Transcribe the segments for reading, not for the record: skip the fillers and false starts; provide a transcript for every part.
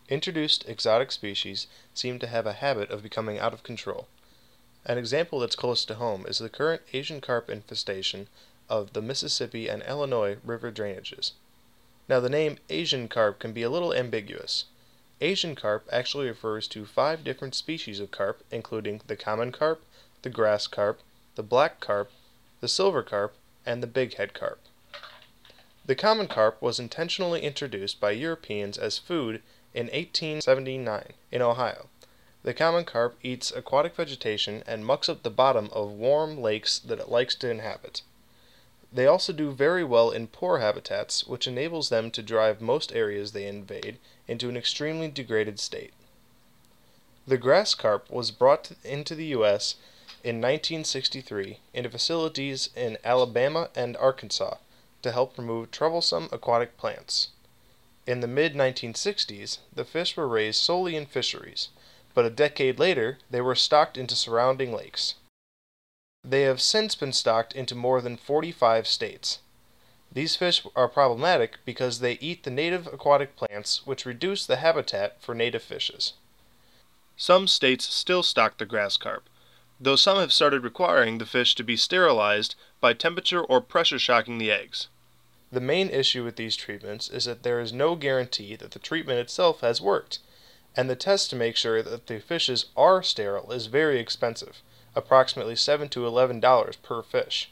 Introduced exotic species seem to have a habit of becoming out of control. An example that's close to home is the current Asian carp infestation of the Mississippi and Illinois river drainages. Now, the name Asian carp can be a little ambiguous. Asian carp actually refers to 5 different species of carp, including the common carp, the grass carp, the black carp, the silver carp, and the bighead carp. The common carp was intentionally introduced by Europeans as food in 1879 in Ohio. The common carp eats aquatic vegetation and mucks up the bottom of warm lakes that it likes to inhabit. They also do very well in poor habitats, which enables them to drive most areas they invade into an extremely degraded state. The grass carp was brought into the U.S. in 1963 into facilities in Alabama and Arkansas to help remove troublesome aquatic plants. In the mid-1960s, the fish were raised solely in fisheries, but a decade later they were stocked into surrounding lakes. They have since been stocked into more than 45 states. These fish are problematic because they eat the native aquatic plants, which reduce the habitat for native fishes. Some states still stock the grass carp, though some have started requiring the fish to be sterilized by temperature or pressure shocking the eggs. The main issue with these treatments is that there is no guarantee that the treatment itself has worked, and the test to make sure that the fishes are sterile is very expensive, approximately $7 to $11 per fish.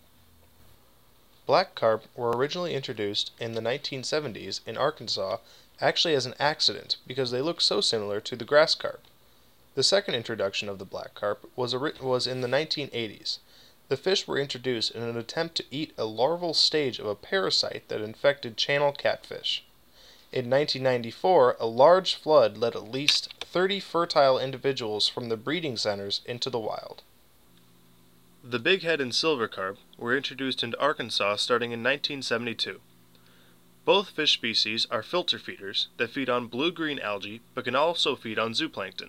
Black carp were originally introduced in the 1970s in Arkansas actually as an accident because they look so similar to the grass carp. The second introduction of the black carp was in the 1980s. The fish were introduced in an attempt to eat a larval stage of a parasite that infected channel catfish. In 1994, a large flood led at least 30 fertile individuals from the breeding centers into the wild. The bighead and silver carp were introduced into Arkansas starting in 1972. Both fish species are filter feeders that feed on blue-green algae but can also feed on zooplankton.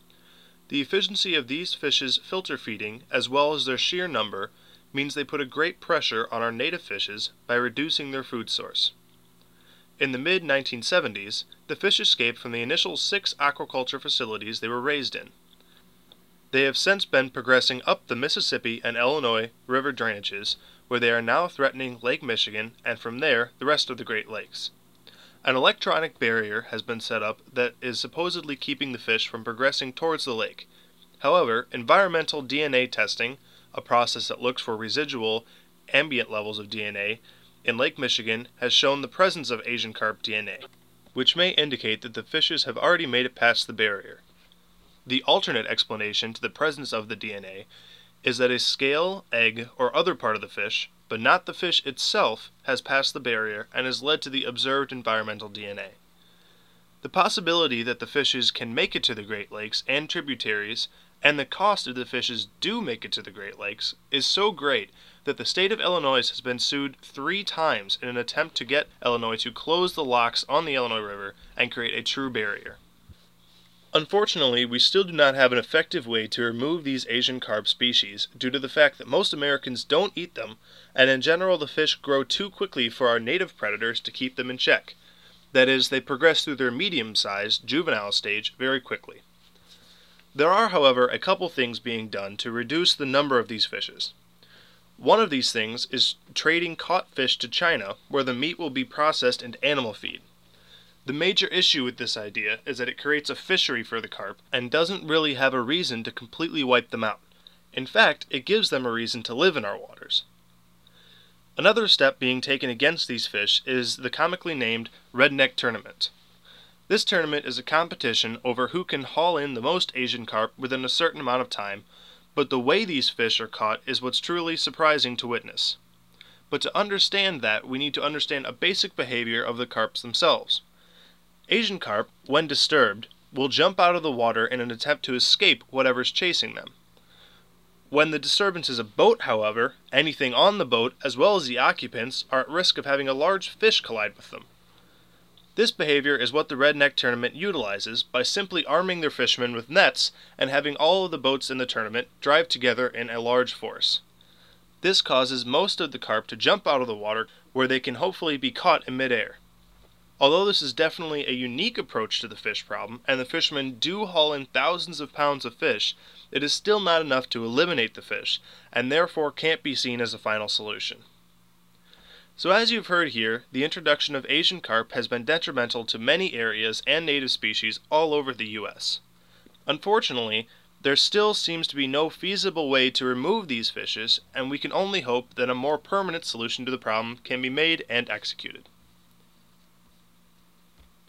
The efficiency of these fishes' filter feeding, as well as their sheer number, means they put a great pressure on our native fishes by reducing their food source. In the mid-1970s, the fish escaped from the initial 6 aquaculture facilities they were raised in. They have since been progressing up the Mississippi and Illinois river drainages, where they are now threatening Lake Michigan and from there the rest of the Great Lakes. An electronic barrier has been set up that is supposedly keeping the fish from progressing towards the lake. However, environmental DNA testing, a process that looks for residual ambient levels of DNA, in Lake Michigan has shown the presence of Asian carp DNA, which may indicate that the fishes have already made it past the barrier. The alternate explanation to the presence of the DNA is that a scale, egg, or other part of the fish, but not the fish itself, has passed the barrier and has led to the observed environmental DNA. The possibility that the fishes can make it to the Great Lakes and tributaries, and the cost if the fishes do make it to the Great Lakes, is so great that the state of Illinois has been sued 3 times in an attempt to get Illinois to close the locks on the Illinois River and create a true barrier. Unfortunately, we still do not have an effective way to remove these Asian carp species due to the fact that most Americans don't eat them, and in general the fish grow too quickly for our native predators to keep them in check. That is, they progress through their medium-sized juvenile stage very quickly. There are, however, a couple things being done to reduce the number of these fishes. One of these things is trading caught fish to China, where the meat will be processed into animal feed. The major issue with this idea is that it creates a fishery for the carp and doesn't really have a reason to completely wipe them out. In fact, it gives them a reason to live in our waters. Another step being taken against these fish is the comically named Redneck Tournament. This tournament is a competition over who can haul in the most Asian carp within a certain amount of time, but the way these fish are caught is what's truly surprising to witness. But to understand that, we need to understand a basic behavior of the carps themselves. Asian carp, when disturbed, will jump out of the water in an attempt to escape whatever's chasing them. When the disturbance is a boat, however, anything on the boat, as well as the occupants, are at risk of having a large fish collide with them. This behavior is what the Redneck Tournament utilizes by simply arming their fishermen with nets and having all of the boats in the tournament drive together in a large force. This causes most of the carp to jump out of the water where they can hopefully be caught in midair. Although this is definitely a unique approach to the fish problem, and the fishermen do haul in thousands of pounds of fish, it is still not enough to eliminate the fish, and therefore can't be seen as a final solution. So as you've heard here, the introduction of Asian carp has been detrimental to many areas and native species all over the U.S. Unfortunately, there still seems to be no feasible way to remove these fishes, and we can only hope that a more permanent solution to the problem can be made and executed.